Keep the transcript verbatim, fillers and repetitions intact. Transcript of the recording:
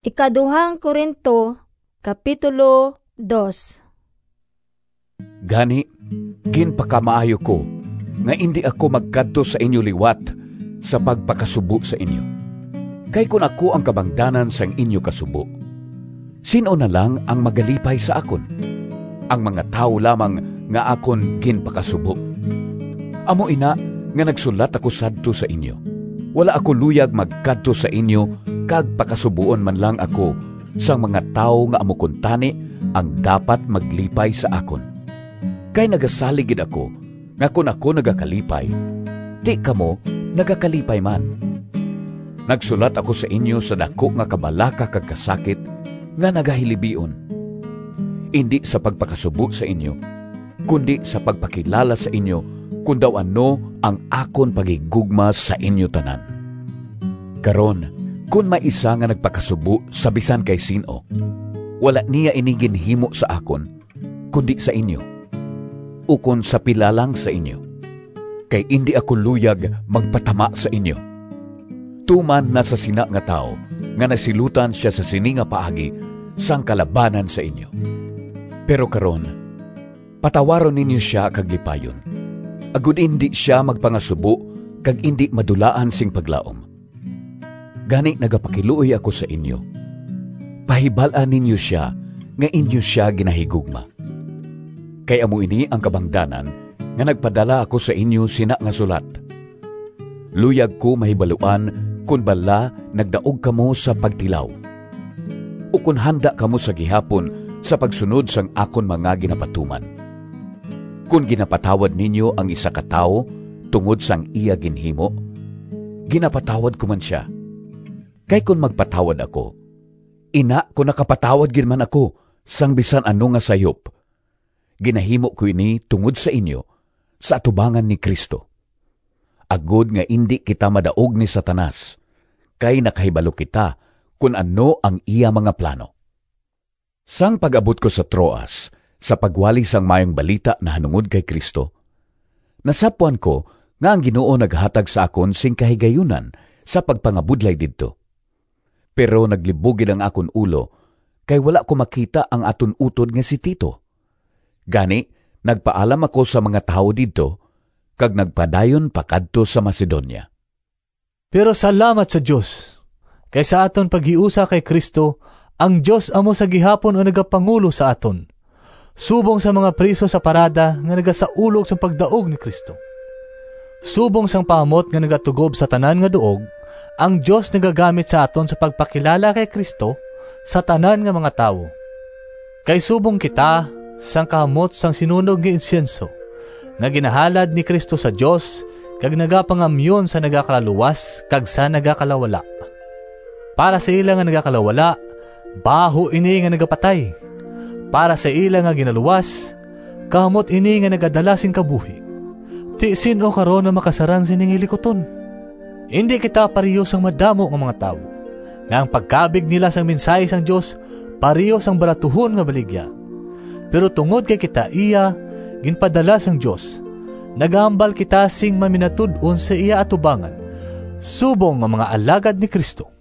Ikaduhang Korinto, Kapitulo dos. Gani, ginpakamaayo ko, nga hindi ako magkadto sa inyo liwat sa pagpakasubo sa inyo. Kay kung ako ang kabangdanan sang inyo kasubo, sino na lang ang magalipay sa akon? Ang mga tao lamang nga akon ginpakasubo. Amo ina nga nagsulat ako sadto sa inyo. Wala ako luyag magkadto sa inyo kag pakasubuon man lang ako sang mga tao nga amo kuntani ang dapat maglipay sa akon. Kay nagasaligid ako nga kung ako nagakalipay, di kamo nagakalipay man. Nagsulat ako sa inyo sa dako nga kabalaka kag kasakit nga nagahilibion. Hindi sa pagpakasubo sa inyo, kundi sa pagpakilala sa inyo kung daw ano ang akon pagigugma sa inyo tanan. Karon, kung may isa nga nagpakasubo sa bisan kay sino, wala niya inigin himo sa akon, kundi sa inyo. Ukon sa pila lang sa inyo. Kay hindi ako luyag magpatama sa inyo. Tuman na sa sina nga tao, nga nasilutan siya sa sini nga paagi sang kalabanan sa inyo. Pero karon, patawaron ninyo siya kag lipayon. Agud hindi siya magpangasubo kag hindi madulaan sing paglaom. Gani nagapakiluoy ako sa inyo. Pahibalaan ninyo siya nga inyo siya ginahigugma. Kay amo ini ang kabangdanan nga nagpadala ako sa inyo sina nga sulat. Luyag ko mahibaluan kung bala nagdaog kamo sa pagtilaw. O kung handa kamo sa gihapon sa pagsunod sang akon mga ginapatuman. Kung ginapatawad ninyo ang isa ka tao tungod sang iya ginhimo, ginapatawad ko man siya. Kay kung magpatawad ako, ina kung nakapatawad gid man ako sang bisan ano nga sayop, ginahimo ko ini tungod sa inyo sa atubangan ni Kristo. Agud nga indi kita madaog ni Satanas, kay nakahibalo kita kung ano ang iya mga plano. Sang pag-abot ko sa Troas, sa pagwali sang mayong balita na hanungod kay Kristo, nasapuan ko nga ang Ginoo naghatag sa akon sing kahigayunan sa pagpangabudlay didto. Pero naglibugid ang akon ulo, kay wala ko makita ang aton utod nga si Tito. Gani, nagpaalam ako sa mga tao didto, kag nagpadayon pakadto sa Macedonia. Pero salamat sa Diyos, kay sa aton paghiusa kay Kristo, ang Diyos amo sa gihapon o nagapangulo sa aton. Subong sa mga priso sa parada nga nagasaulog sa pagdaog ni Kristo. Subong sang paamot nga nagatugob sa tanan nga duog, ang Diyos nagagamit sa aton sa pagpakilala kay Kristo sa tanan nga mga tao. Kay subong kita sang kahamot sang sinunog nga insenso, nga ginahalad ni Kristo sa Diyos, kag nagapangamyon sa nagakalaluwas, kag sa nagakalawala. Para sa ila nga nagakalawala, baho ini nga nagapatay. Para sa ila nga ginaluwas, kahamot ini nga nagadala sing kabuhi. Ti sino karon na makasarang sining ilikoton? Hindi kita parehas ang madamo ng mga tao. Nga ang pagkabig nila sang mensahe sang Diyos, parehas ang baratuhon nga baligya. Pero tungod kay kita iya, ginpadala sang Diyos. Nagahambal kita sing maminatud-on sa iya atubangan. Subong ang mga alagad ni Kristo.